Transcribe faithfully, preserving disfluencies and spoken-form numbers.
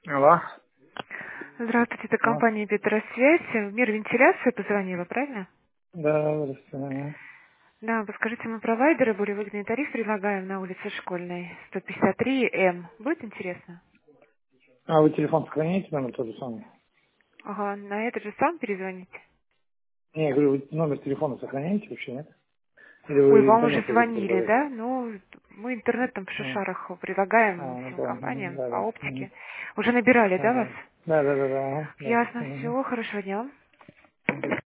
Алло. Здравствуйте, это А, компания Петросвязь. В мир вентиляции позвонила, правильно? да, здравствуйте. Да, вы скажите, мы провайдеры, более выгодный тариф предлагаем на улице Школьной, сто пятьдесят три М. Будет интересно? А вы телефон сохраняете номер тот же самый? Ага, на этот же сам перезвоните. Не, я говорю, вы номер телефона сохраняете вообще, нет? Или Ой, вы вам уже интернет только звонили, продаете? да? Ну, мы интернетом в А, шишарах предлагаем а, ну всем да, мгм, компаниям да, по да. Мгм. оптике. Уже набирали, да, вас? Ага. Да, да, да, да, ага, да. Ясно, Мгм. все, хорошего дня.